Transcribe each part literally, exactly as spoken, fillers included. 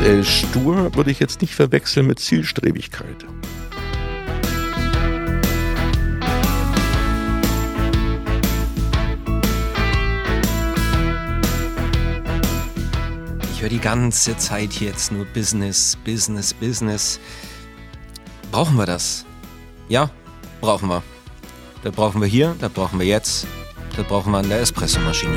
Äh, stur würde ich jetzt nicht verwechseln mit Zielstrebigkeit. Ich höre die ganze Zeit jetzt nur Business, Business, Business. Brauchen wir das? Ja, brauchen wir. Das brauchen wir hier, das brauchen wir jetzt, das brauchen wir an der Espressomaschine.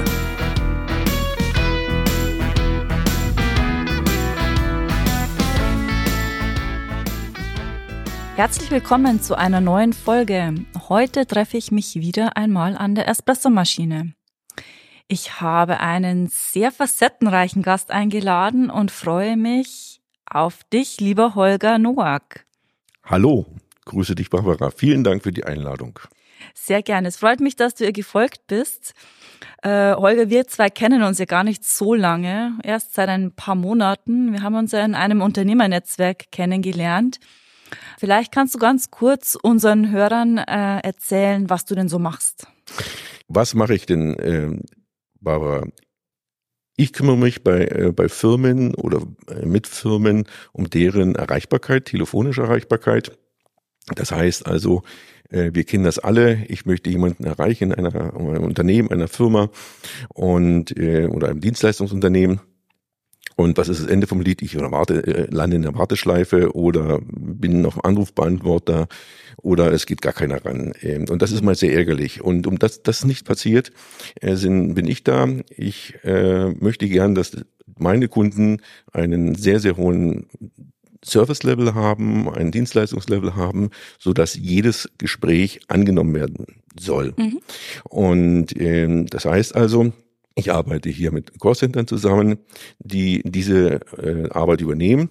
Herzlich willkommen zu einer neuen Folge. Heute treffe ich mich wieder einmal an der Espressomaschine. Ich habe einen sehr facettenreichen Gast eingeladen und freue mich auf dich, lieber Holger Nowak. Hallo, grüße dich, Barbara. Vielen Dank für die Einladung. Sehr gerne. Es freut mich, dass du ihr gefolgt bist. Äh, Holger, wir zwei kennen uns ja gar nicht so lange, erst seit ein paar Monaten. Wir haben uns ja in einem Unternehmernetzwerk kennengelernt. Vielleicht kannst du ganz kurz unseren Hörern äh, erzählen, was du denn so machst. Was mache ich denn, äh, Barbara? Ich kümmere mich bei, äh, bei Firmen oder äh, mit Firmen um deren Erreichbarkeit, telefonische Erreichbarkeit. Das heißt also, äh, wir kennen das alle. Ich möchte jemanden erreichen in einer, einem Unternehmen, einer Firma und äh, oder einem Dienstleistungsunternehmen. Und was ist das Ende vom Lied? Ich warte, lande in der Warteschleife oder bin noch Anrufbeantworter oder es geht gar keiner ran. Und das ist mal sehr ärgerlich. Und um das das nicht passiert, sind, bin ich da. Ich äh, möchte gern, dass meine Kunden einen sehr, sehr hohen Service-Level haben, einen Dienstleistungslevel haben, so dass jedes Gespräch angenommen werden soll. Mhm. Und äh, das heißt also, ich arbeite hier mit Callcentern zusammen, die diese äh, Arbeit übernehmen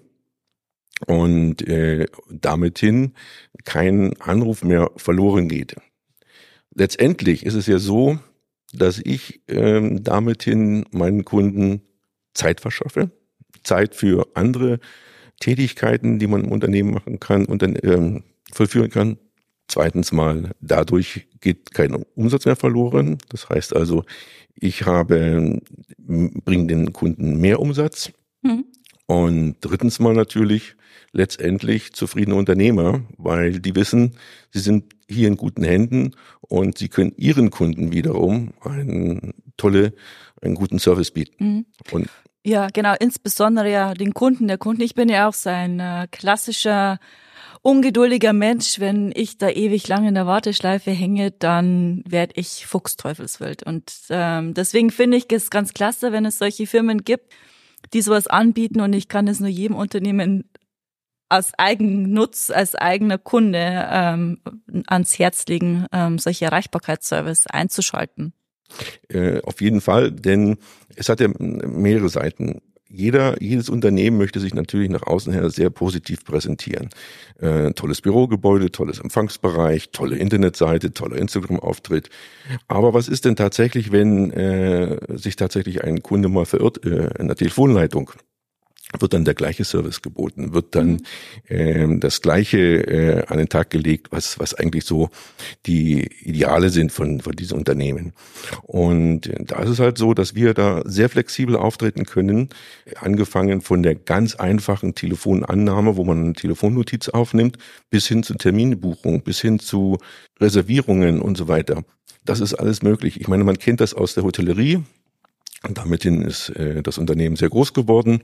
und äh, damit hin kein Anruf mehr verloren geht. Letztendlich ist es ja so, dass ich äh, damit hin meinen Kunden Zeit verschaffe, Zeit für andere Tätigkeiten, die man im Unternehmen machen kann und dann äh, vollführen kann. Zweitens mal, dadurch geht kein Umsatz mehr verloren. Das heißt also, ich habe, bringe den Kunden mehr Umsatz. Mhm. Und drittens mal natürlich letztendlich zufriedene Unternehmer, weil die wissen, sie sind hier in guten Händen und sie können ihren Kunden wiederum einen tolle, einen guten Service bieten. Mhm. Und ja, genau, insbesondere ja den Kunden. Der Kunde, ich bin ja auch so ein äh, klassischer ungeduldiger Mensch. Wenn ich da ewig lang in der Warteschleife hänge, dann werde ich fuchsteufelswild. Und ähm, deswegen finde ich es ganz klasse, wenn es solche Firmen gibt, die sowas anbieten. Und ich kann es nur jedem Unternehmen als Eigennutz, als eigener Kunde ähm, ans Herz legen, ähm, solche Erreichbarkeitsservice einzuschalten. Äh, auf jeden Fall, denn es hat ja mehrere Seiten. Jeder, jedes Unternehmen möchte sich natürlich nach außen her sehr positiv präsentieren. Äh, tolles Bürogebäude, tolles Empfangsbereich, tolle Internetseite, toller Instagram-Auftritt. Aber was ist denn tatsächlich, wenn äh, sich tatsächlich ein Kunde mal verirrt äh, in der Telefonleitung? Wird dann der gleiche Service geboten, wird dann ähm, das Gleiche äh, an den Tag gelegt, was was eigentlich so die Ideale sind von von diesen Unternehmen. Und äh, da ist es halt so, dass wir da sehr flexibel auftreten können, angefangen von der ganz einfachen Telefonannahme, wo man eine Telefonnotiz aufnimmt, bis hin zu Terminbuchung, bis hin zu Reservierungen und so weiter. Das ist alles möglich. Ich meine, man kennt das aus der Hotellerie. Und damithin ist äh, das Unternehmen sehr groß geworden.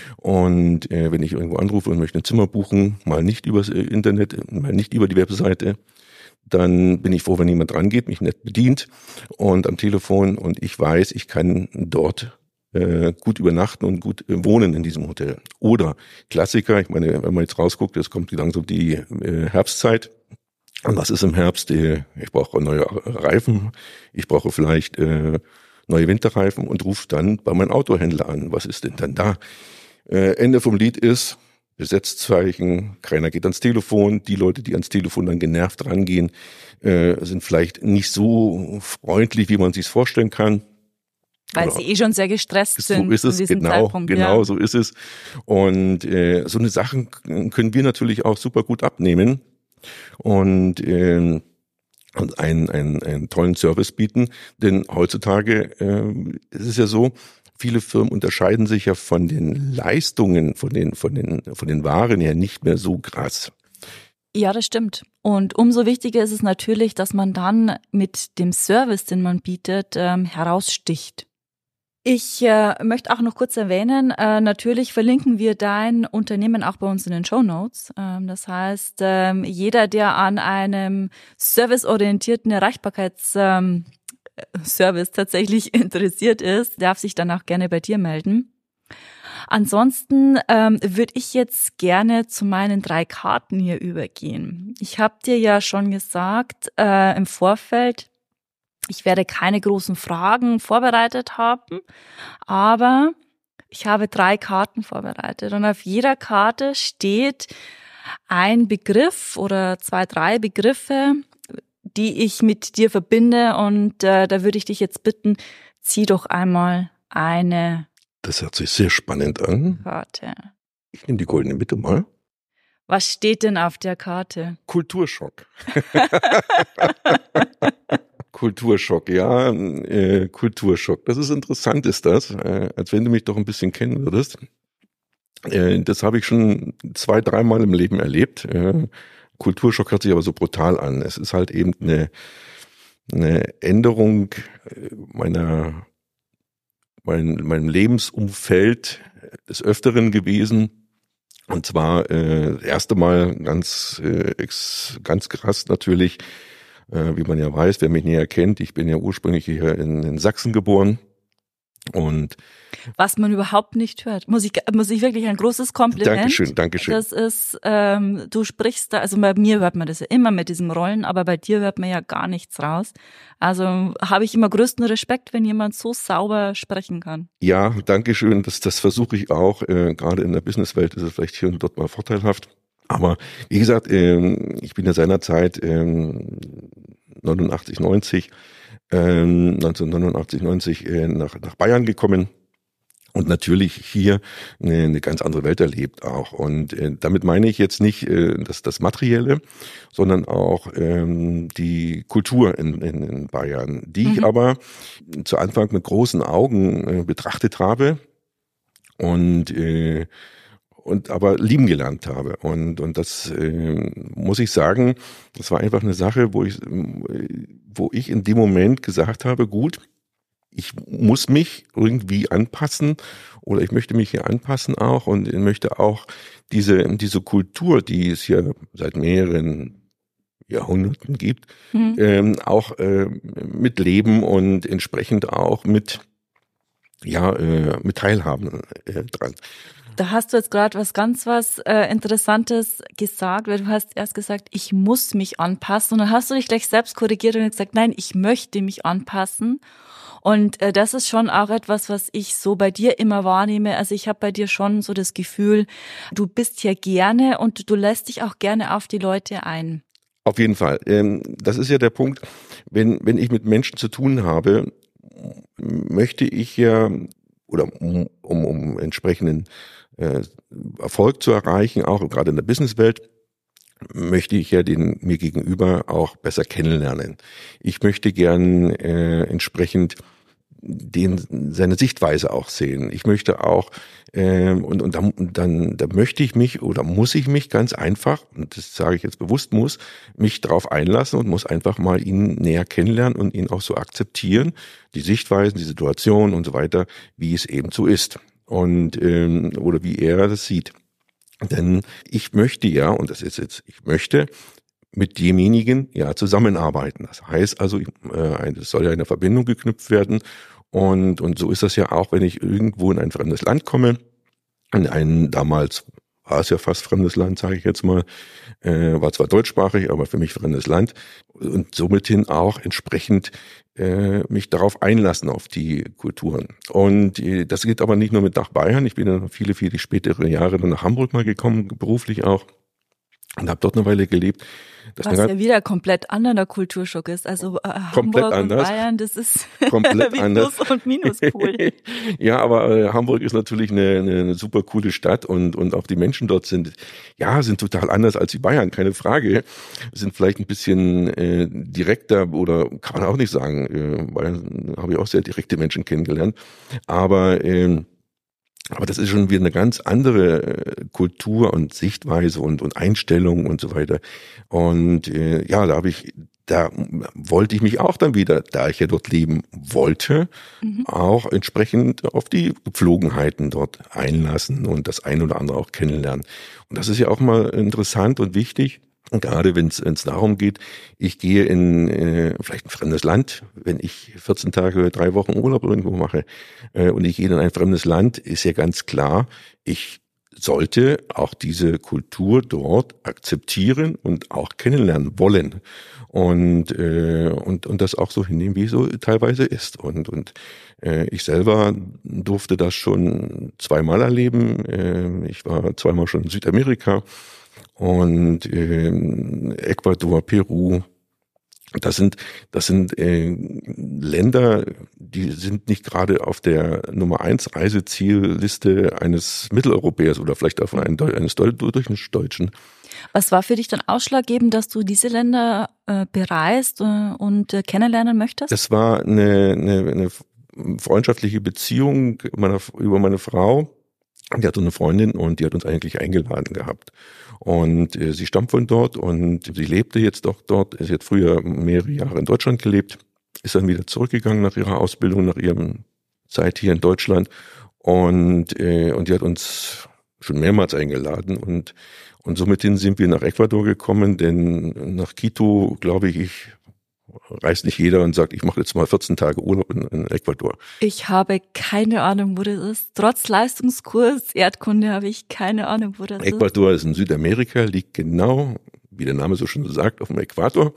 Und äh, wenn ich irgendwo anrufe und möchte ein Zimmer buchen, mal nicht übers äh, Internet, mal nicht über die Webseite, dann bin ich froh, wenn jemand rangeht, mich nett bedient und am Telefon und ich weiß, ich kann dort äh, gut übernachten und gut äh, wohnen in diesem Hotel. Oder Klassiker, ich meine, wenn man jetzt rausguckt, es kommt langsam die äh, Herbstzeit. Und was ist im Herbst? Äh, ich brauche neue Reifen, ich brauche vielleicht äh, neue Winterreifen und ruft dann bei meinem Autohändler an. Was ist denn dann da? Äh, Ende vom Lied ist Besetzzeichen, keiner geht ans Telefon. Die Leute, die ans Telefon dann genervt rangehen, äh, sind vielleicht nicht so freundlich, wie man sich's vorstellen kann. Weil Oder, sie eh schon sehr gestresst sind. So ist es, genau, Zeitpunkt, genau, ja. so ist es. Und äh, so eine Sachen können wir natürlich auch super gut abnehmen. Und äh, und einen, einen, einen tollen Service bieten, denn heutzutage äh, ist es ja so, viele Firmen unterscheiden sich ja von den Leistungen, von den, von den, von den Waren her nicht mehr so krass. Ja, das stimmt. Und umso wichtiger ist es natürlich, dass man dann mit dem Service, den man bietet, ähm, heraussticht. Ich äh, möchte auch noch kurz erwähnen, äh, natürlich verlinken wir dein Unternehmen auch bei uns in den Shownotes. Ähm, das heißt, ähm, jeder, der an einem serviceorientierten Erreichbarkeitsservice ähm, tatsächlich interessiert ist, darf sich dann auch gerne bei dir melden. Ansonsten ähm, würde ich jetzt gerne zu meinen drei Karten hier übergehen. Ich habe dir ja schon gesagt äh, im Vorfeld, ich werde keine großen Fragen vorbereitet haben, aber ich habe drei Karten vorbereitet und auf jeder Karte steht ein Begriff oder zwei, drei Begriffe, die ich mit dir verbinde und äh, da würde ich dich jetzt bitten, zieh doch einmal eine Das hört sich sehr spannend an. Karte. Ich nehme die goldene Mitte mal. Was steht denn auf der Karte? Kulturschock. Kulturschock, ja, äh, Kulturschock. Das ist interessant, ist das, äh, als wenn du mich doch ein bisschen kennen würdest. Äh, das habe ich schon zwei, dreimal im Leben erlebt. Äh, Kulturschock hört sich aber so brutal an. Es ist halt eben eine, eine Änderung meiner, mein, meinem Lebensumfeld des Öfteren gewesen. Und zwar äh, das erste Mal ganz, äh, ex, ganz krass natürlich, äh, wie man ja weiß, wer mich näher kennt. Ich bin ja ursprünglich hier in, in Sachsen geboren. Und was man überhaupt nicht hört, muss ich muss ich wirklich ein großes Kompliment. Dankeschön, Dankeschön. Das ist, ähm, du sprichst da, also bei mir hört man das ja immer mit diesem Rollen, aber bei dir hört man ja gar nichts raus. Also habe ich immer größten Respekt, wenn jemand so sauber sprechen kann. Ja, Dankeschön. Das, das versuche ich auch. Äh, gerade in der Businesswelt ist es vielleicht hier und dort mal vorteilhaft. Aber wie gesagt, ähm, ich bin ja seinerzeit ähm, neunundachtzig, neunzig Ähm, neunzehnhundertneunundachtzig, neunzig äh, nach, nach Bayern gekommen und natürlich hier eine, eine ganz andere Welt erlebt auch. Und äh, damit meine ich jetzt nicht äh, das, das Materielle, sondern auch ähm, die Kultur in, in, in Bayern, die mhm. ich aber zu Anfang mit großen Augen äh, betrachtet habe und äh, und aber lieben gelernt habe. Und und das äh, muss ich sagen, das war einfach eine Sache, wo ich wo ich in dem Moment gesagt habe, gut, ich muss mich irgendwie anpassen oder ich möchte mich hier anpassen auch und ich möchte auch diese diese Kultur, die es hier seit mehreren Jahrhunderten gibt, mhm. ähm, auch äh, mitleben und entsprechend auch mit ja äh, mit teilhaben äh, dran. Da hast du jetzt gerade was ganz was äh, Interessantes gesagt, weil du hast erst gesagt, ich muss mich anpassen und dann hast du dich gleich selbst korrigiert und gesagt, nein, ich möchte mich anpassen. Und äh, das ist schon auch etwas, was ich so bei dir immer wahrnehme. Also ich habe bei dir schon so das Gefühl, du bist hier gerne und du lässt dich auch gerne auf die Leute ein. Auf jeden Fall. Ähm, das ist ja der Punkt, wenn wenn ich mit Menschen zu tun habe, möchte ich ja, oder um, um, um entsprechenden äh, Erfolg zu erreichen, auch gerade in der Businesswelt, möchte ich ja den mir gegenüber auch besser kennenlernen. Ich möchte gern äh, entsprechend den seine Sichtweise auch sehen. Ich möchte auch äh, und und dann, dann da möchte ich mich oder muss ich mich ganz einfach, und das sage ich jetzt bewusst, muss mich darauf einlassen und muss einfach mal ihn näher kennenlernen und ihn auch so akzeptieren, die Sichtweisen, die Situation und so weiter, wie es eben so ist und ähm, oder wie er das sieht. Denn ich möchte ja, und das ist jetzt, ich möchte mit demjenigen ja zusammenarbeiten. Das heißt also, äh, es soll ja eine Verbindung geknüpft werden. Und, und so ist das ja auch, wenn ich irgendwo in ein fremdes Land komme, in ein damals war es ja fast fremdes Land, sage ich jetzt mal, äh, war zwar deutschsprachig, aber für mich fremdes Land und somit hin auch entsprechend äh, mich darauf einlassen, auf die Kulturen. Und äh, das geht aber nicht nur mit nach Bayern, ich bin dann viele, viele spätere Jahre dann nach Hamburg mal gekommen, beruflich auch. und habe dort eine Weile gelebt. Das Was ja wieder komplett anderer Kulturschock ist. Also äh, Hamburg anders. und Bayern, das ist komplett wie anders. Plus- und Minuspol. Ja, aber äh, Hamburg ist natürlich eine, eine, eine super coole Stadt und und auch die Menschen dort sind, ja, sind total anders als die Bayern, keine Frage. Sind vielleicht ein bisschen äh, direkter oder kann man auch nicht sagen, äh, weil habe ich auch sehr direkte Menschen kennengelernt. Aber äh, Aber das ist schon wieder eine ganz andere Kultur und Sichtweise und, und Einstellung und so weiter. Und äh, ja, da habe ich, da wollte ich mich auch dann wieder, da ich ja dort leben wollte, mhm. auch entsprechend auf die Gepflogenheiten dort einlassen und das ein oder andere auch kennenlernen. Und das ist ja auch mal interessant und wichtig. Und gerade wenn es darum geht, ich gehe in äh, vielleicht ein fremdes Land, wenn ich vierzehn Tage, drei Wochen Urlaub irgendwo mache äh, und ich gehe in ein fremdes Land, ist ja ganz klar, ich sollte auch diese Kultur dort akzeptieren und auch kennenlernen wollen und äh, und und das auch so hinnehmen, wie es so teilweise ist. Und und äh, ich selber durfte das schon zweimal erleben. Äh, ich war zweimal schon in Südamerika. Und äh, Ecuador, Peru, das sind das sind äh, Länder, die sind nicht gerade auf der Nummer eins Reisezielliste eines Mitteleuropäers oder vielleicht auch eines, eines Durchschnittsdeutschen. Was war für dich dann ausschlaggebend, dass du diese Länder äh, bereist äh, und äh, kennenlernen möchtest? Das war eine, eine, eine freundschaftliche Beziehung meiner, über meine Frau. Die hat so eine Freundin und die hat uns eigentlich eingeladen gehabt. Und äh, sie stammt von dort und sie lebte jetzt auch dort. Sie hat früher mehrere Jahre in Deutschland gelebt, ist dann wieder zurückgegangen nach ihrer Ausbildung, nach ihrer Zeit hier in Deutschland. Und äh, und die hat uns schon mehrmals eingeladen. Und und somit sind wir nach Ecuador gekommen, denn nach Quito, glaube ich, ich reist nicht jeder und sagt, ich mache jetzt mal vierzehn Tage Urlaub in, in Ecuador. Ich habe keine Ahnung, wo das ist. Trotz Leistungskurs Erdkunde habe ich keine Ahnung, wo das Ecuador ist. Ecuador ist in Südamerika, liegt genau, wie der Name so schon sagt, auf dem Äquator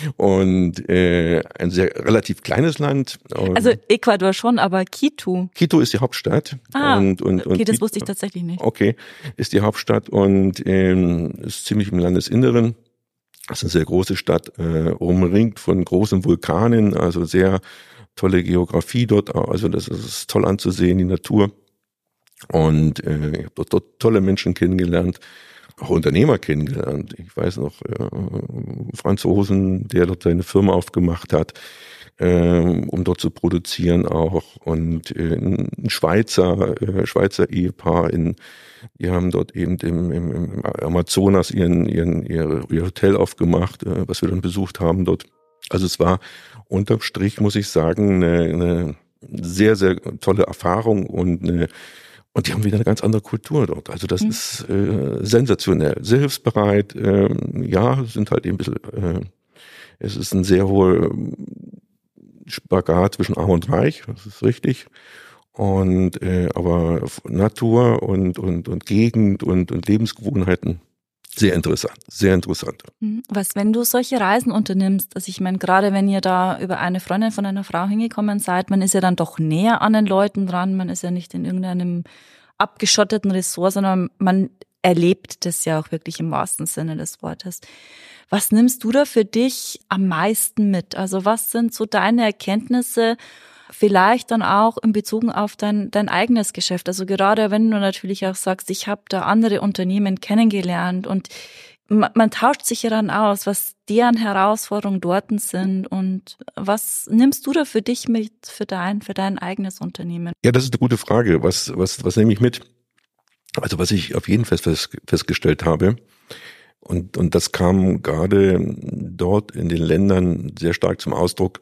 und äh, ein sehr relativ kleines Land. Also Ecuador schon, aber Quito. Quito ist die Hauptstadt. Ah, und, und, und okay, das Quito, wusste ich tatsächlich nicht. Okay, ist die Hauptstadt und ähm, ist ziemlich im Landesinneren. Das ist eine sehr große Stadt, äh, umringt von großen Vulkanen, also sehr tolle Geografie dort, also das ist toll anzusehen, die Natur. Und äh, ich habe dort, dort tolle Menschen kennengelernt, auch Unternehmer kennengelernt. Ich weiß noch, äh, Franzosen, der dort seine Firma aufgemacht hat, äh, um dort zu produzieren auch. Und äh, ein Schweizer, äh, Schweizer Ehepaar in Die haben dort eben im, im, im Amazonas ihren, ihren, ihr, ihr Hotel aufgemacht, äh, was wir dann besucht haben dort. Also es war unterm Strich, muss ich sagen, eine, eine sehr, sehr tolle Erfahrung und eine, und die haben wieder eine ganz andere Kultur dort. Also das mhm. ist äh, sensationell, sehr hilfsbereit. Äh, ja, sind halt eben ein bisschen, äh, es ist ein sehr hoher Spagat zwischen Arm und Reich, das ist richtig. Und äh, aber Natur und und und Gegend und und Lebensgewohnheiten sehr interessant, sehr interessant. Was, wenn du solche Reisen unternimmst, also ich meine, gerade wenn ihr da über eine Freundin von einer Frau hingekommen seid, man ist ja dann doch näher an den Leuten dran, man ist ja nicht in irgendeinem abgeschotteten Ressort, sondern man erlebt das ja auch wirklich im wahrsten Sinne des Wortes. Was nimmst du da für dich am meisten mit? Also was sind so deine Erkenntnisse, vielleicht dann auch in Bezug auf dein, dein eigenes Geschäft. Also gerade wenn du natürlich auch sagst, ich habe da andere Unternehmen kennengelernt und man, man tauscht sich ja dann aus, was deren Herausforderungen dort sind und was nimmst du da für dich mit, für dein, für dein eigenes Unternehmen? Ja, das ist eine gute Frage. Was, was, was nehme ich mit? Also was ich auf jeden Fall fest, festgestellt habe, und, und das kam gerade dort in den Ländern sehr stark zum Ausdruck,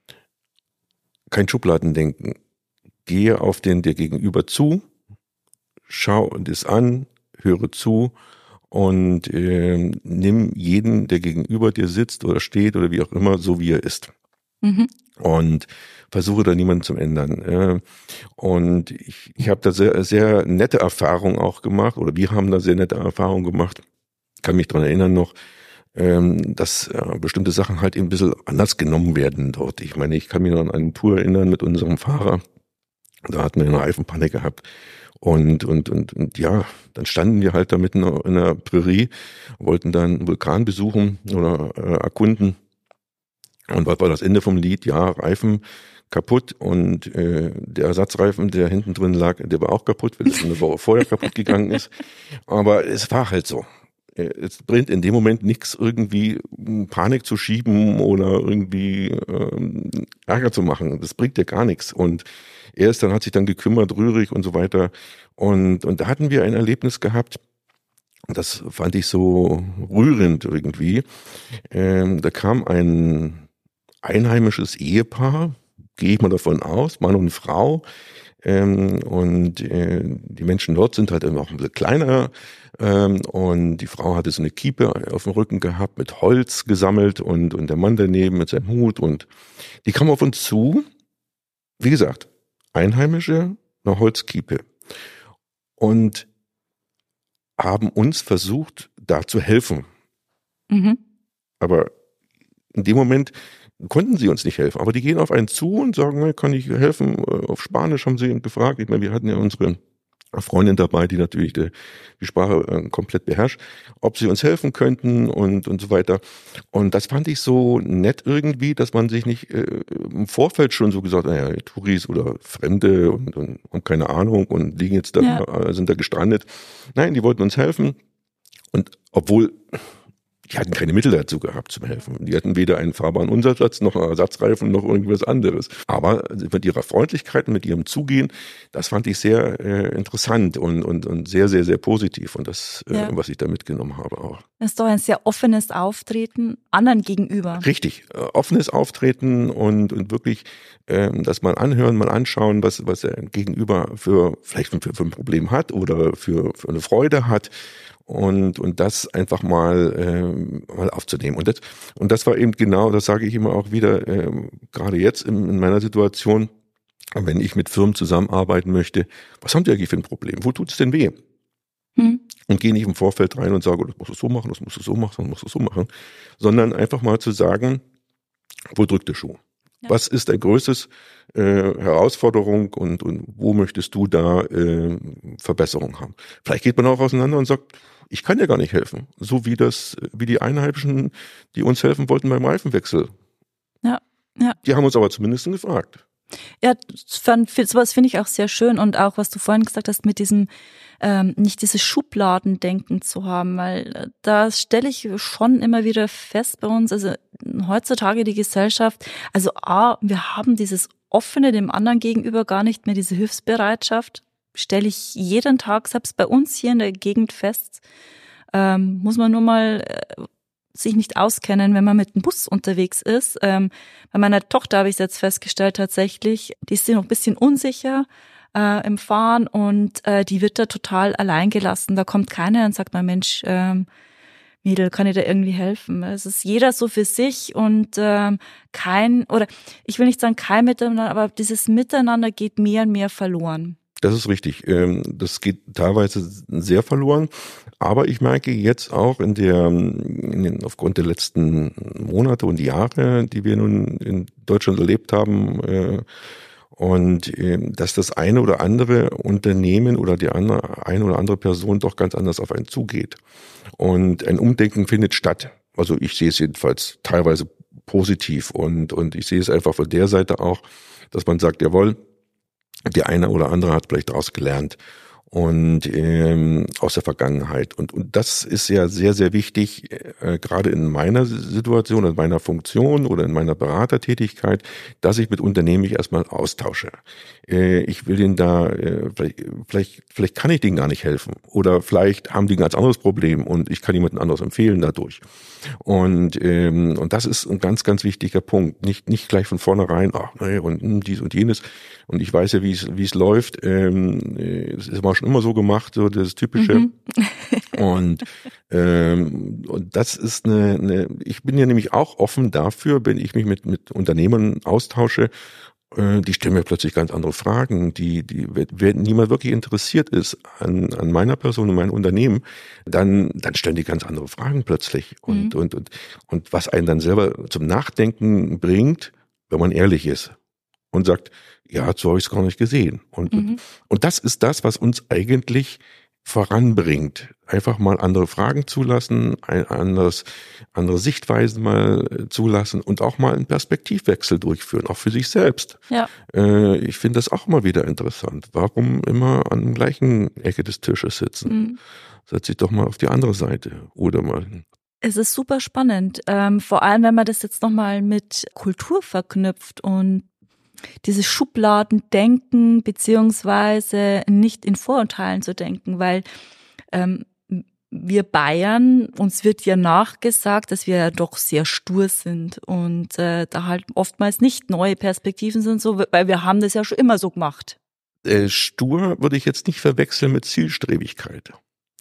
kein Schubladendenken. Gehe auf den dir gegenüber zu, schau das an, höre zu und äh, nimm jeden, der gegenüber dir sitzt oder steht oder wie auch immer, so wie er ist. Mhm. Und versuche da niemanden zu ändern. Und ich, ich habe da sehr, sehr nette Erfahrungen auch gemacht, oder wir haben da sehr nette Erfahrungen gemacht. Ich kann mich daran erinnern noch, dass äh, bestimmte Sachen halt eben ein bisschen anders genommen werden dort. Ich meine, ich kann mich noch an eine Tour erinnern mit unserem Fahrer. Da hatten wir eine Reifenpanne gehabt. Und, und, und, und ja, dann standen wir halt da mitten in einer Prärie, wollten dann einen Vulkan besuchen oder äh, erkunden. Und was war das Ende vom Lied? Ja, Reifen kaputt und äh, der Ersatzreifen, der hinten drin lag, der war auch kaputt, weil es eine Woche vorher kaputt gegangen ist. Aber es war halt so. Es bringt in dem Moment nichts, irgendwie Panik zu schieben oder irgendwie ähm, Ärger zu machen. Das bringt ja gar nichts. Und er ist dann, hat sich dann gekümmert, rührig und so weiter. Und, und da hatten wir ein Erlebnis gehabt, das fand ich so rührend irgendwie. Ähm, da kam ein einheimisches Ehepaar, gehe ich mal davon aus, Mann und Frau. Ähm, und äh, die Menschen dort sind halt immer auch ein bisschen kleiner. Ähm, und die Frau hatte so eine Kiepe auf dem Rücken gehabt, mit Holz gesammelt und, und der Mann daneben mit seinem Hut. Und die kam auf uns zu. Wie gesagt, Einheimische, eine Holzkiepe. Und haben uns versucht, da zu helfen. Mhm. Aber in dem Moment konnten sie uns nicht helfen. Aber die gehen auf einen zu und sagen, kann ich helfen? Auf Spanisch haben sie gefragt. Ich meine, wir hatten ja unsere Freundin dabei, die natürlich die, die Sprache äh, komplett beherrscht, ob sie uns helfen könnten und und so weiter. Und das fand ich so nett irgendwie, dass man sich nicht äh, im Vorfeld schon so gesagt hat, naja, Touris oder Fremde und, und, und keine Ahnung und liegen jetzt da, Ja. äh, sind da gestrandet. Nein, die wollten uns helfen. Und obwohl die hatten keine Mittel dazu gehabt zum Helfen. Die hatten weder einen fahrbaren Untersatz, noch einen Ersatzreifen, noch irgendwas anderes. Aber mit ihrer Freundlichkeit und mit ihrem Zugehen, das fand ich sehr äh, interessant und, und, und sehr, sehr, sehr positiv. Und das, Ja. äh, was ich da mitgenommen habe auch. Das ist doch ein sehr offenes Auftreten anderen gegenüber. Richtig, äh, offenes Auftreten und, und wirklich ähm, das mal anhören, mal anschauen, was, was er gegenüber für vielleicht für, für ein Problem hat oder für, für eine Freude hat. Und, und das einfach mal, ähm, mal aufzunehmen. Und das, und das war eben genau, das sage ich immer auch wieder, ähm, gerade jetzt in, in meiner Situation, wenn ich mit Firmen zusammenarbeiten möchte, was haben die eigentlich für ein Problem? Wo tut es denn weh? Hm. Und gehe nicht im Vorfeld rein und sage, das musst du so machen, das musst du so machen, das musst du so machen, sondern einfach mal zu sagen, wo drückt der Schuh? Ja. Was ist dein größtes äh, Herausforderung und, und wo möchtest du da äh, Verbesserung haben? Vielleicht geht man auch auseinander und sagt, ich kann dir gar nicht helfen. So wie das, wie die Einheimischen, die uns helfen wollten beim Reifenwechsel. Ja, ja. Die haben uns aber zumindest gefragt. Ja, sowas finde ich auch sehr schön und auch, was du vorhin gesagt hast, mit diesem, ähm, nicht dieses Schubladendenken zu haben, weil äh, da stelle ich schon immer wieder fest bei uns, also heutzutage die Gesellschaft, also A, wir haben dieses Offene dem anderen gegenüber gar nicht mehr, diese Hilfsbereitschaft, stelle ich jeden Tag, selbst bei uns hier in der Gegend fest, ähm, muss man nur mal äh, sich nicht auskennen, wenn man mit dem Bus unterwegs ist. Ähm, bei meiner Tochter habe ich es jetzt festgestellt tatsächlich, die ist noch ein bisschen unsicher äh, im Fahren und äh, die wird da total allein gelassen. Da kommt keiner und sagt mal, Mensch, ähm, Mädel, kann ich da irgendwie helfen? Es ist jeder so für sich und ähm, kein, oder ich will nicht sagen kein Miteinander, aber dieses Miteinander geht mehr und mehr verloren. Das ist richtig. Das geht teilweise sehr verloren. Aber ich merke jetzt auch in der, in den, aufgrund der letzten Monate und Jahre, die wir nun in Deutschland erlebt haben, und dass das eine oder andere Unternehmen oder die andere, eine oder andere Person doch ganz anders auf einen zugeht. Und ein Umdenken findet statt. Also ich sehe es jedenfalls teilweise positiv und, und ich sehe es einfach von der Seite auch, dass man sagt, jawohl, der eine oder andere hat vielleicht daraus gelernt und ähm, aus der Vergangenheit. Und, und das ist ja sehr, sehr wichtig, äh, gerade in meiner Situation, in meiner Funktion oder in meiner Beratertätigkeit, dass ich mit Unternehmen mich erstmal austausche. Äh, ich will denen da, äh, vielleicht, vielleicht, vielleicht kann ich denen gar nicht helfen oder vielleicht haben die ein ganz anderes Problem und ich kann jemanden anderes empfehlen dadurch. Und ähm, und das ist ein ganz, ganz wichtiger Punkt. Nicht nicht gleich von vornherein, ach nee, und mh, dies und jenes. Und ich weiß ja, wie es wie es läuft. Ähm, es ist immer schon immer so gemacht, so das Typische. Mhm. und ähm, und das ist eine, eine. Ich bin ja nämlich auch offen dafür, wenn ich mich mit mit Unternehmern austausche. Die stellen mir plötzlich ganz andere Fragen, die, die, wenn niemand wirklich interessiert ist an, an meiner Person und meinem Unternehmen, dann, dann stellen die ganz andere Fragen plötzlich. Und, mhm. und, und, und was einen dann selber zum Nachdenken bringt, wenn man ehrlich ist. und sagt, ja, so habe ich es gar nicht gesehen. Und, mhm. und das ist das, was uns eigentlich voranbringt. Einfach mal andere Fragen zulassen, ein anderes, andere Sichtweisen mal zulassen und auch mal einen Perspektivwechsel durchführen, auch für sich selbst. Ja. Äh, ich finde das auch mal wieder interessant. Warum immer an der gleichen Ecke des Tisches sitzen? Mhm. Setz dich doch mal auf die andere Seite oder mal. Es ist super spannend, ähm, vor allem wenn man das jetzt nochmal mit Kultur verknüpft und dieses Schubladendenken beziehungsweise nicht in Vorurteilen zu denken, weil ähm, wir Bayern, uns wird ja nachgesagt, dass wir ja doch sehr stur sind und äh, da halt oftmals nicht neue Perspektiven sind, so, weil wir haben das ja schon immer so gemacht. Äh, stur würde ich jetzt nicht verwechseln mit Zielstrebigkeit.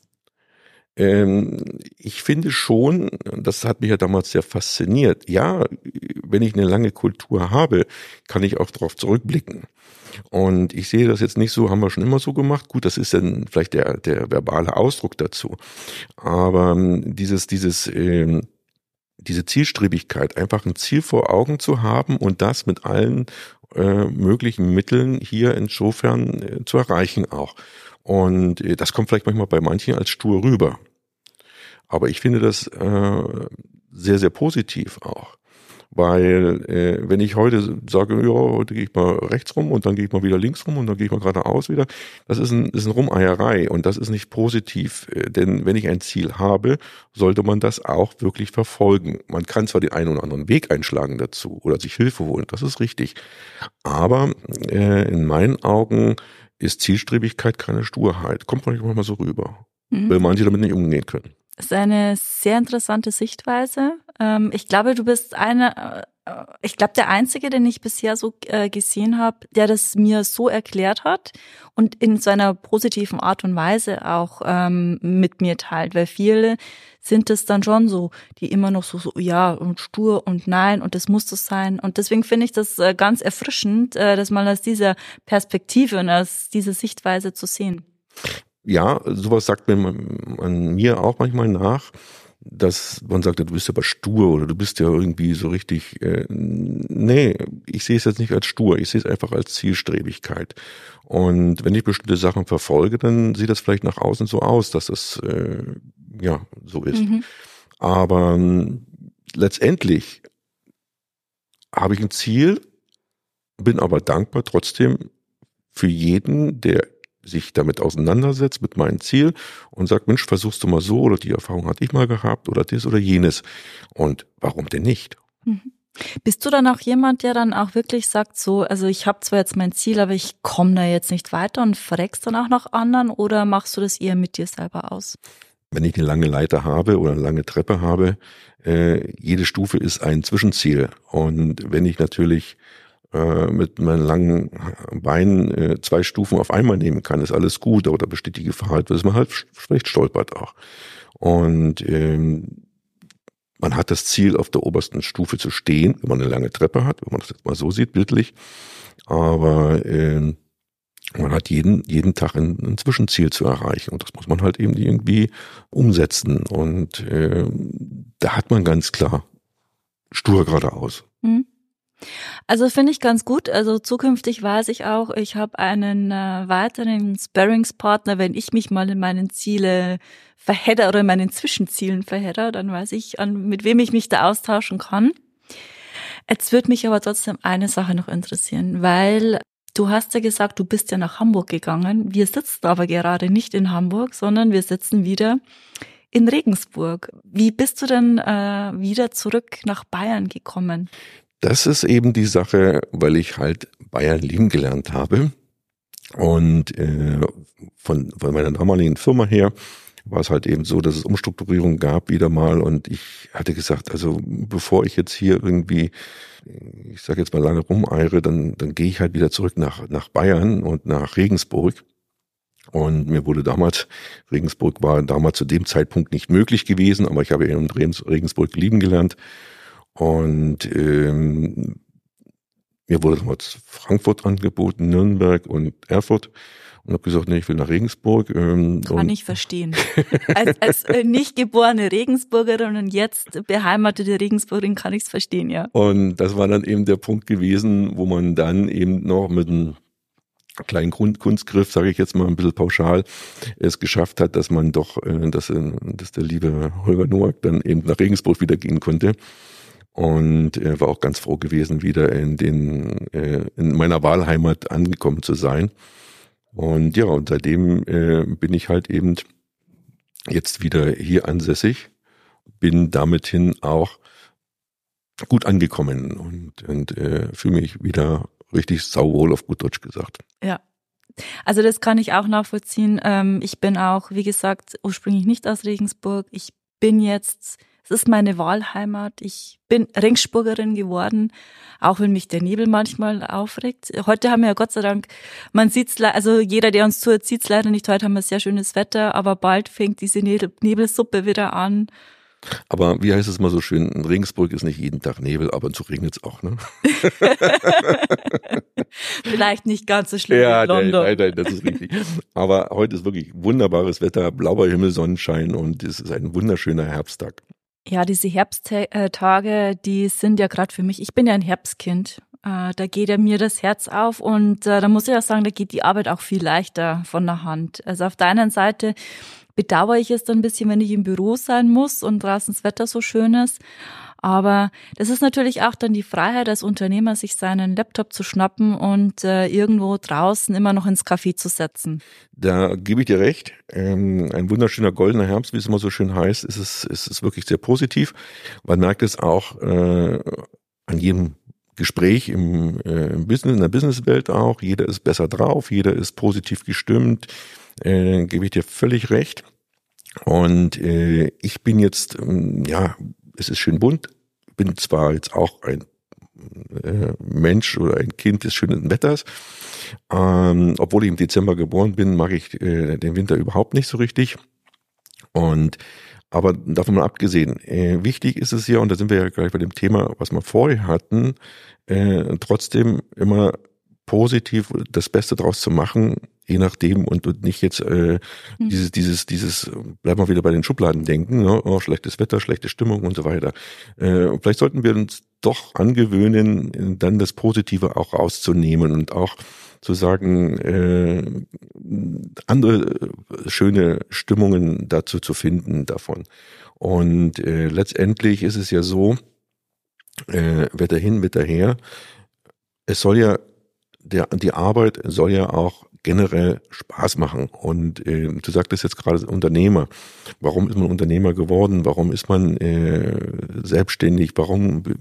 Ähm, ich finde schon, das hat mich ja damals sehr fasziniert, ja, wenn ich eine lange Kultur habe, kann ich auch darauf zurückblicken. Und ich sehe das jetzt nicht so, haben wir schon immer so gemacht. Gut, das ist dann vielleicht der, der verbale Ausdruck dazu. Aber dieses, dieses, äh, diese Zielstrebigkeit, einfach ein Ziel vor Augen zu haben und das mit allen äh, möglichen Mitteln hier insofern äh, zu erreichen auch. Und äh, das kommt vielleicht manchmal bei manchen als stur rüber. Aber ich finde das äh, sehr, sehr positiv auch. Weil äh, wenn ich heute sage, ja, heute gehe ich mal rechts rum und dann gehe ich mal wieder links rum und dann gehe ich mal geradeaus wieder, das ist ein, ist ein Rumeierei und das ist nicht positiv. Äh, denn wenn ich ein Ziel habe, sollte man das auch wirklich verfolgen. Man kann zwar den einen oder anderen Weg einschlagen dazu oder sich Hilfe holen, das ist richtig. Aber äh, in meinen Augen ist Zielstrebigkeit keine Sturheit. Kommt manchmal mal so rüber, mhm. weil manche damit nicht umgehen können. Das ist eine sehr interessante Sichtweise. Ich glaube, du bist eine, ich glaube, der Einzige, den ich bisher so gesehen habe, der das mir so erklärt hat und in so einer positiven Art und Weise auch mit mir teilt, weil viele sind es dann schon so, die immer noch so, so ja und stur und nein und das muss das sein. Und deswegen finde ich das ganz erfrischend, das mal aus dieser Perspektive und aus dieser Sichtweise zu sehen. Ja, sowas sagt mir man mir auch manchmal nach, dass man sagt, du bist aber stur oder du bist ja irgendwie so richtig, äh, nee, ich sehe es jetzt nicht als stur, ich sehe es einfach als Zielstrebigkeit. Und wenn ich bestimmte Sachen verfolge, dann sieht das vielleicht nach außen so aus, dass das äh, ja so ist. Mhm. Aber ähm, letztendlich habe ich ein Ziel, bin aber dankbar trotzdem für jeden, der sich damit auseinandersetzt, mit meinem Ziel und sagt, Mensch, versuchst du mal so oder die Erfahrung hatte ich mal gehabt oder das oder jenes. Und warum denn nicht? Mhm. Bist du dann auch jemand, der dann auch wirklich sagt, so, also ich habe zwar jetzt mein Ziel, aber ich komme da jetzt nicht weiter und verreckst dann auch noch anderen oder machst du das eher mit dir selber aus? Wenn ich eine lange Leiter habe oder eine lange Treppe habe, äh, jede Stufe ist ein Zwischenziel. Und wenn ich natürlich mit meinen langen Beinen äh, zwei Stufen auf einmal nehmen kann, ist alles gut, aber da besteht die Gefahr, dass man halt vielleicht stolpert auch. Und ähm, man hat das Ziel, auf der obersten Stufe zu stehen, wenn man eine lange Treppe hat, wenn man das jetzt mal so sieht, bildlich. Aber ähm, man hat jeden jeden Tag ein, ein Zwischenziel zu erreichen und das muss man halt eben irgendwie umsetzen. Und äh, da hat man ganz klar stur geradeaus. Mhm. Also finde ich ganz gut. Also zukünftig weiß ich auch, ich habe einen äh, weiteren Sparringspartner, wenn ich mich mal in meinen Ziele verhedder oder in meinen Zwischenzielen verhedder, dann weiß ich, an mit wem ich mich da austauschen kann. Jetzt würde mich aber trotzdem eine Sache noch interessieren, weil du hast ja gesagt, du bist ja nach Hamburg gegangen. Wir sitzen aber gerade nicht in Hamburg, sondern wir sitzen wieder in Regensburg. Wie bist du denn äh, wieder zurück nach Bayern gekommen? Das ist eben die Sache, weil ich halt Bayern lieben gelernt habe und äh, von, von meiner damaligen Firma her war es halt eben so, dass es Umstrukturierung gab wieder mal und ich hatte gesagt, also bevor ich jetzt hier irgendwie, ich sage jetzt mal lange rumeire, dann dann gehe ich halt wieder zurück nach nach Bayern und nach Regensburg. Und mir wurde damals, Regensburg war damals zu dem Zeitpunkt nicht möglich gewesen, aber ich habe in Regensburg lieben gelernt. Und ähm, mir wurde damals Frankfurt angeboten, Nürnberg und Erfurt. Und habe gesagt, nee, ich will nach Regensburg. Ähm, Kann ich verstehen. Als, als äh, nicht geborene Regensburgerin und jetzt beheimatete Regensburgerin kann ich es verstehen, ja. Und das war dann eben der Punkt gewesen, wo man dann eben noch mit einem kleinen Kunstgriff, sage ich jetzt mal ein bisschen pauschal, es geschafft hat, dass man doch, äh, dass, äh, dass der liebe Holger Nowak dann eben nach Regensburg wieder gehen konnte. Und äh, war auch ganz froh gewesen, wieder in den äh, in meiner Wahlheimat angekommen zu sein. Und ja, und seitdem äh, bin ich halt eben jetzt wieder hier ansässig, bin damit hin auch gut angekommen und, und äh, fühle mich wieder richtig sauwohl, auf gut Deutsch gesagt. Ja, also das kann ich auch nachvollziehen. Ähm, ich bin auch, wie gesagt, ursprünglich nicht aus Regensburg. Ich bin jetzt, es ist meine Wahlheimat. Ich bin Regensburgerin geworden, auch wenn mich der Nebel manchmal aufregt. Heute haben wir ja Gott sei Dank, man sieht's, also jeder, der uns zuhört, sieht's leider nicht. Heute haben wir sehr schönes Wetter, aber bald fängt diese Nebelsuppe wieder an. Aber wie heißt es mal so schön, in Regensburg ist nicht jeden Tag Nebel, aber zu regnet's auch, ne? Vielleicht nicht ganz so schlimm ja, wie London. Nein, nein, das ist richtig. Aber heute ist wirklich wunderbares Wetter, blauer Himmel, Sonnenschein und es ist ein wunderschöner Herbsttag. Ja, diese Herbsttage, die sind ja gerade für mich, ich bin ja ein Herbstkind, äh, da geht ja mir das Herz auf und äh, da muss ich auch sagen, da geht die Arbeit auch viel leichter von der Hand. Also auf der einen Seite bedauere ich es dann ein bisschen, wenn ich im Büro sein muss und draußen das Wetter so schön ist. Aber das ist natürlich auch dann die Freiheit als Unternehmer, sich seinen Laptop zu schnappen und äh, irgendwo draußen immer noch ins Café zu setzen. Da gebe ich dir recht. Ähm, ein wunderschöner goldener Herbst, wie es immer so schön heißt, ist es, ist es wirklich sehr positiv. Man merkt es auch äh, an jedem Gespräch im, äh, im Business, in der Businesswelt auch. Jeder ist besser drauf, jeder ist positiv gestimmt. Äh, gebe ich dir völlig recht. Und äh, ich bin jetzt, ähm, ja, es ist schön bunt, bin zwar jetzt auch ein äh, Mensch oder ein Kind des schönen Wetters, ähm, obwohl ich im Dezember geboren bin, mag ich äh, den Winter überhaupt nicht so richtig. Und aber davon mal abgesehen, äh, wichtig ist es ja, und da sind wir ja gleich bei dem Thema, was wir vorher hatten, äh, trotzdem immer positiv das Beste draus zu machen, je nachdem und, und nicht jetzt äh, mhm. dieses, dieses, dieses, bleiben wir wieder bei den Schubladen denken, ne? Oh, schlechtes Wetter, schlechte Stimmung und so weiter. Äh, vielleicht sollten wir uns doch angewöhnen, dann das Positive auch rauszunehmen und auch zu sagen, äh, andere schöne Stimmungen dazu zu finden davon. Und äh, letztendlich ist es ja so, äh, Wetter hin, Wetter her, es soll ja Der, die Arbeit soll ja auch generell Spaß machen. Und äh, du sagtest jetzt gerade Unternehmer. Warum ist man Unternehmer geworden? Warum ist man äh, selbstständig? Warum äh,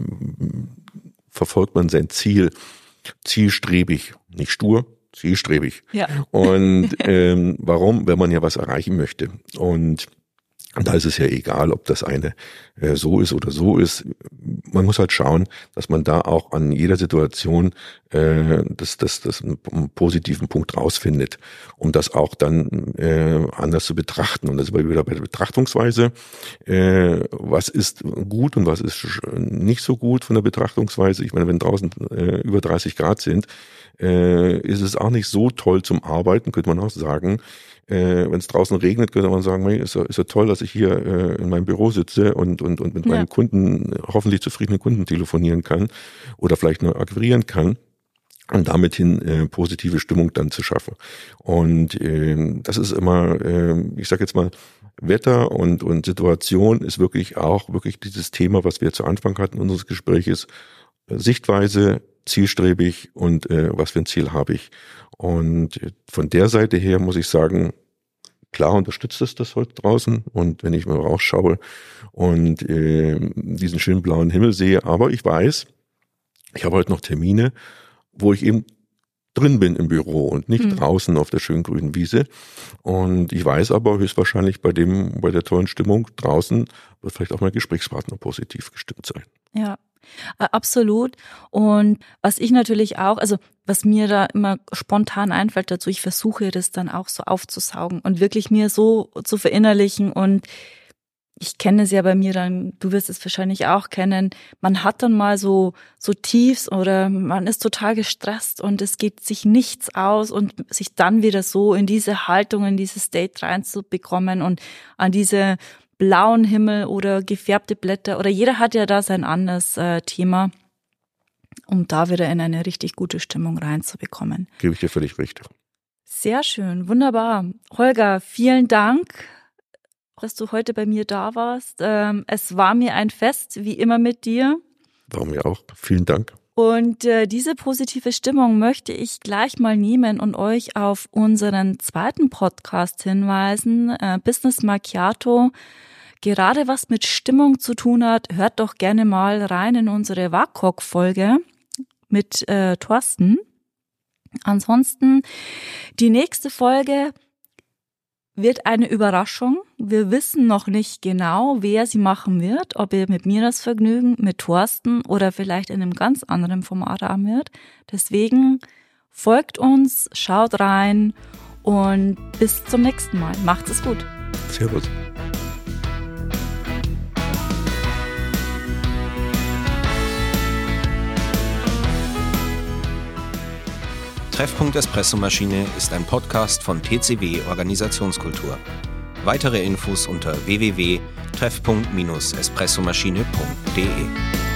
verfolgt man sein Ziel? Zielstrebig, nicht stur, zielstrebig. Ja. Und ähm, warum? Wenn man ja was erreichen möchte. Und da ist es ja egal, ob das eine äh, so ist oder so ist. Man muss halt schauen, dass man da auch an jeder Situation äh, das, das, das einen, einen positiven Punkt rausfindet, um das auch dann äh, anders zu betrachten. Und das ist wieder bei der Betrachtungsweise. Äh, was ist gut und was ist nicht so gut von der Betrachtungsweise? Ich meine, wenn draußen äh, über dreißig Grad sind, äh, ist es auch nicht so toll zum Arbeiten, könnte man auch sagen. Äh, wenn es draußen regnet, könnte man sagen, ist ja, ist ja toll, dass ich hier äh, in meinem Büro sitze und, und, und mit ja. meinen Kunden, hoffentlich zufriedenen Kunden telefonieren kann oder vielleicht nur akquirieren kann und damit hin äh, positive Stimmung dann zu schaffen. Und äh, das ist immer, äh, ich sage jetzt mal, Wetter und, und Situation ist wirklich auch wirklich dieses Thema, was wir zu Anfang hatten unseres Gespräches, Sichtweise, zielstrebig und äh, was für ein Ziel habe ich. Und von der Seite her muss ich sagen, klar unterstützt es das heute draußen und wenn ich mal rausschaue und äh, diesen schönen blauen Himmel sehe, aber ich weiß, ich habe heute noch Termine, wo ich eben drin bin im Büro und nicht mhm. draußen auf der schönen grünen Wiese. Und ich weiß aber höchstwahrscheinlich bei dem, bei der tollen Stimmung draußen wird vielleicht auch mein Gesprächspartner positiv gestimmt sein. Ja. Absolut. Und was ich natürlich auch, also was mir da immer spontan einfällt dazu, ich versuche das dann auch so aufzusaugen und wirklich mir so zu verinnerlichen und ich kenne es ja bei mir dann, du wirst es wahrscheinlich auch kennen, man hat dann mal so, so Tiefs oder man ist total gestresst und es geht sich nichts aus und sich dann wieder so in diese Haltung, in dieses State reinzubekommen und an diese blauen Himmel oder gefärbte Blätter oder jeder hat ja da sein anderes äh, Thema, um da wieder in eine richtig gute Stimmung reinzubekommen. Gebe ich dir völlig recht. Sehr schön, wunderbar. Holger, vielen Dank, dass du heute bei mir da warst. Ähm, es war mir ein Fest, wie immer mit dir. War mir auch. Vielen Dank. Und äh, diese positive Stimmung möchte ich gleich mal nehmen und euch auf unseren zweiten Podcast hinweisen, äh, Business Macchiato. Gerade was mit Stimmung zu tun hat, hört doch gerne mal rein in unsere W A C O K-Folge mit äh, Thorsten. Ansonsten, die nächste Folge wird eine Überraschung. Wir wissen noch nicht genau, wer sie machen wird, ob ihr mit mir das Vergnügen, mit Thorsten oder vielleicht in einem ganz anderen Format haben wird. Deswegen folgt uns, schaut rein und bis zum nächsten Mal. Macht es gut. Servus. Treffpunkt Espressomaschine ist ein Podcast von T C W Organisationskultur. Weitere Infos unter w w w punkt treffpunkt espressomaschine punkt d e.